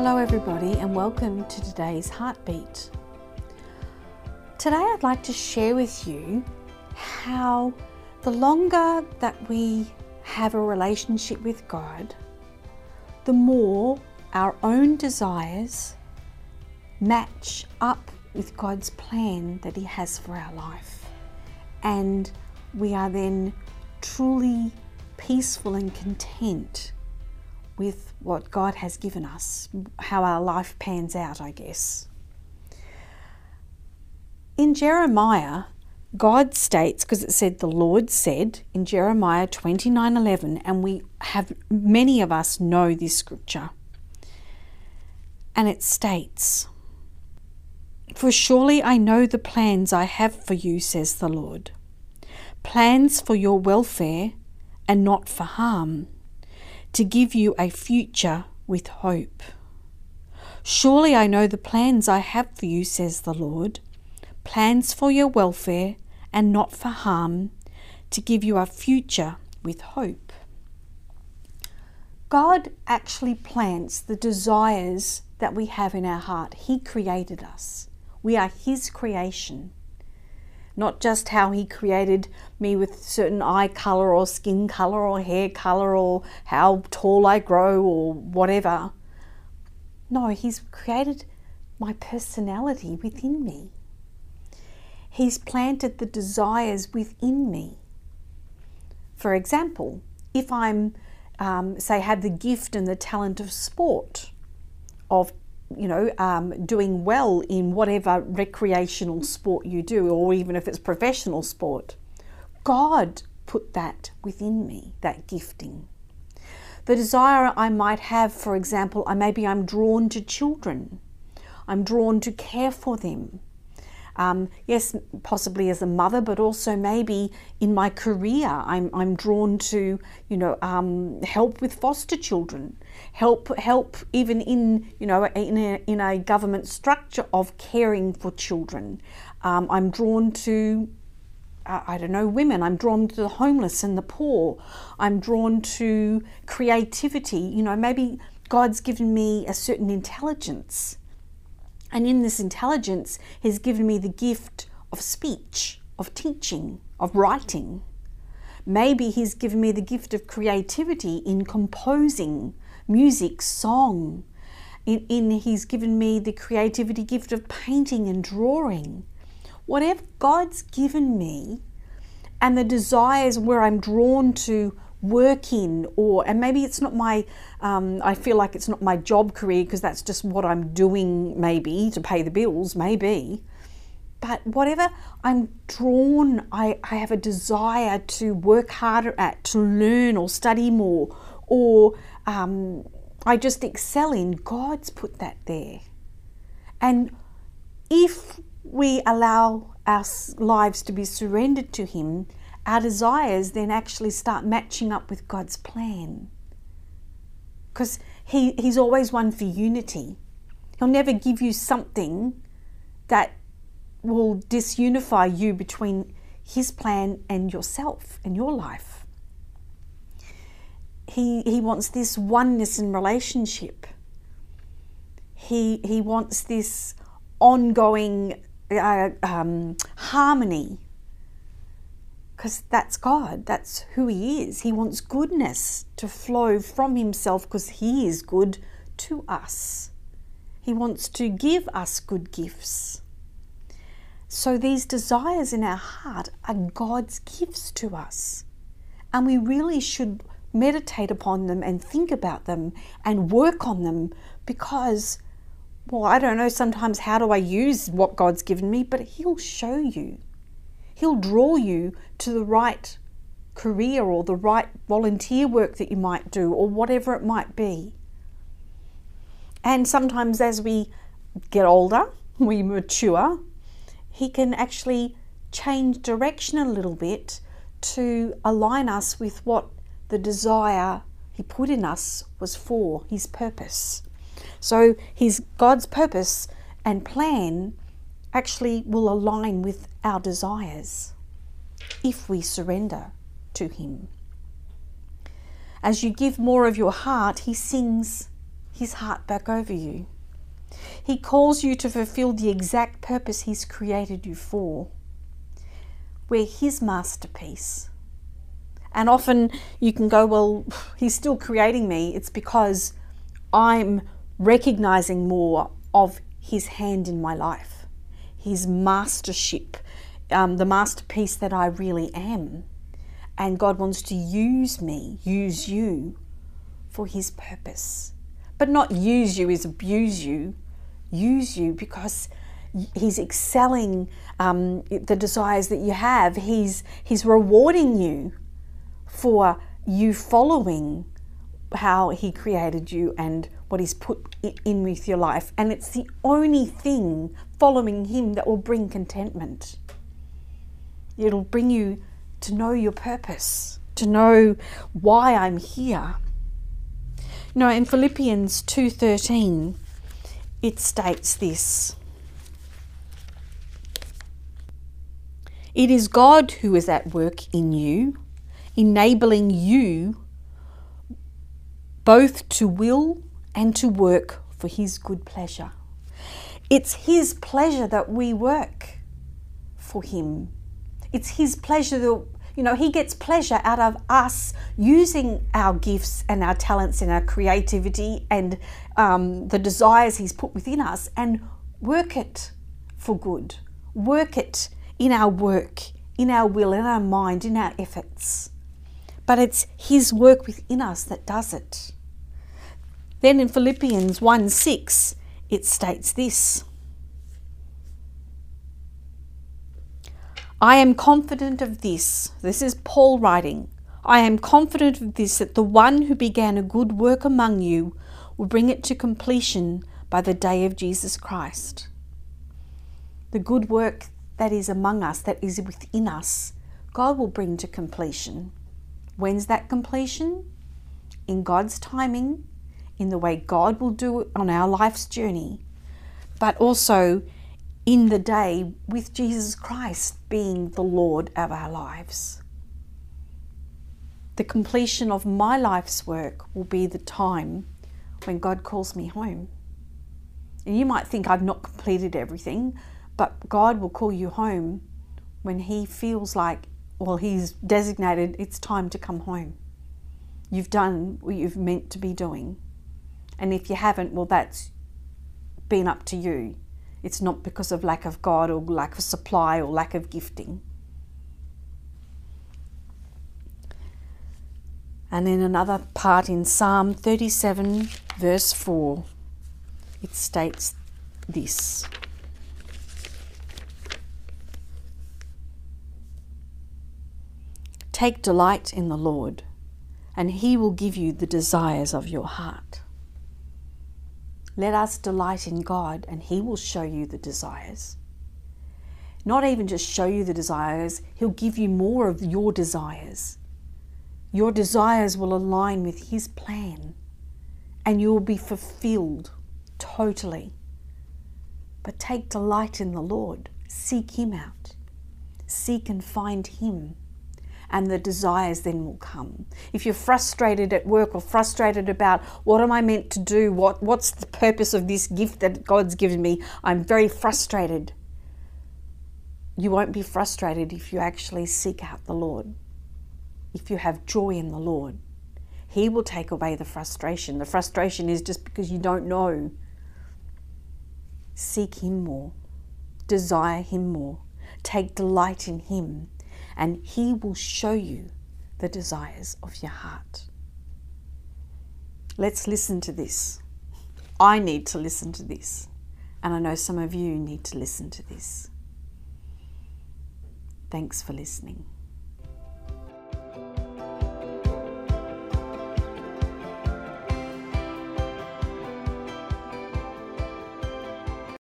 Hello everybody and welcome to today's Heartbeat. Today I'd like to share with you how the longer that we have a relationship with God, the more our own desires match up with God's plan that He has for our life. And we are then truly peaceful and content with what God has given us, how our life pans out, I guess. In Jeremiah, God states, because it said the Lord said in Jeremiah 29:11, and many of us know this scripture. And it states, "For surely I know the plans I have for you, says the Lord, plans for your welfare and not for harm, to give you a future with hope. Surely I know the plans I have for you, says the Lord, plans for your welfare and not for harm, to give you a future with hope." God actually plants the desires that we have in our heart. He created us. We are His creation. Not just how He created me with certain eye colour or skin colour or hair colour or how tall I grow or whatever. No, He's created my personality within me. He's planted the desires within me. For example, if I'm, say, have the gift and the talent of sport, of doing well in whatever recreational sport you do, or even if it's professional sport, God put that within me, that gifting. The desire I might have, for example, maybe I'm drawn to children. I'm drawn to care for them. Yes, possibly as a mother, but also maybe in my career, I'm drawn to, help with foster children, help even in a government structure of caring for children. I'm drawn to, women. I'm drawn to the homeless and the poor. I'm drawn to creativity. Maybe God's given me a certain intelligence. And in this intelligence, He's given me the gift of speech, of teaching, of writing. Maybe He's given me the gift of creativity in composing music, song. He's given me the creativity gift of painting and drawing. Whatever God's given me, and the desires where I'm drawn to work in, and maybe it's not my, I feel like it's not my job career because that's just what I'm doing maybe to pay the bills, maybe. But whatever I'm drawn, I have a desire to work harder at, to learn or study more, or I just excel in, God's put that there. And if we allow our lives to be surrendered to Him, our desires then actually start matching up with God's plan. Because He's always one for unity. He'll never give you something that will disunify you between His plan and yourself and your life. He wants this oneness in relationship. He wants this ongoing harmony. Because that's God, that's who He is. He wants goodness to flow from Himself because He is good to us. He wants to give us good gifts. So these desires in our heart are God's gifts to us. And we really should meditate upon them and think about them and work on them because, I don't know sometimes how do I use what God's given me, but He'll show you. He'll draw you to the right career or the right volunteer work that you might do or whatever it might be. And sometimes as we get older, we mature, He can actually change direction a little bit to align us with what the desire He put in us was for, His purpose. So God's purpose and plan actually will align with our desires if we surrender to Him. As you give more of your heart, He sings His heart back over you. He calls you to fulfill the exact purpose He's created you for. We're His masterpiece. And often you can go, well, He's still creating me. It's because I'm recognizing more of His hand in my life, His mastership, the masterpiece that I really am. And God wants to use me, use you for His purpose. But not use you as abuse you, use you because He's excelling the desires that you have. He's rewarding you for you following how He created you and what He's put in with your life. And it's the only thing, following Him, that will bring contentment. It'll bring you to know your purpose, to know why I'm here. You know, in Philippians 2:13, it states this: "It is God who is at work in you, enabling you both to will and to work for His good pleasure." It's His pleasure that we work for Him. It's His pleasure that, you know, He gets pleasure out of us using our gifts and our talents and our creativity and the desires He's put within us, and work it for good. Work it in our work, in our will, in our mind, in our efforts. But it's His work within us that does it. Then in Philippians 1:6, it states this: "I am confident of this." This is Paul writing. "I am confident of this, that the one who began a good work among you will bring it to completion by the day of Jesus Christ." The good work that is among us, that is within us, God will bring to completion. When's that completion? In God's timing, in the way God will do it on our life's journey, but also in the day with Jesus Christ being the Lord of our lives. The completion of my life's work will be the time when God calls me home. And you might think I've not completed everything, but God will call you home when He feels like, well, He's designated it's time to come home. You've done what you've meant to be doing. And if you haven't, well, that's been up to you. It's not because of lack of God or lack of supply or lack of gifting. And in another part in Psalm 37, verse 4, it states this: "Take delight in the Lord, and He will give you the desires of your heart." Let us delight in God, and He will show you the desires. Not even just show you the desires, He'll give you more of your desires. Your desires will align with His plan, and you will be fulfilled totally. But take delight in the Lord. Seek Him out. Seek and find Him, and the desires then will come. If you're frustrated at work or frustrated about what am I meant to do, what's the purpose of this gift that God's given me, I'm very frustrated. You won't be frustrated if you actually seek out the Lord. If you have joy in the Lord, He will take away the frustration. The frustration is just because you don't know. Seek Him more. Desire Him more. Take delight in Him, and He will show you the desires of your heart. Let's listen to this. I need to listen to this, and I know some of you need to listen to this. Thanks for listening.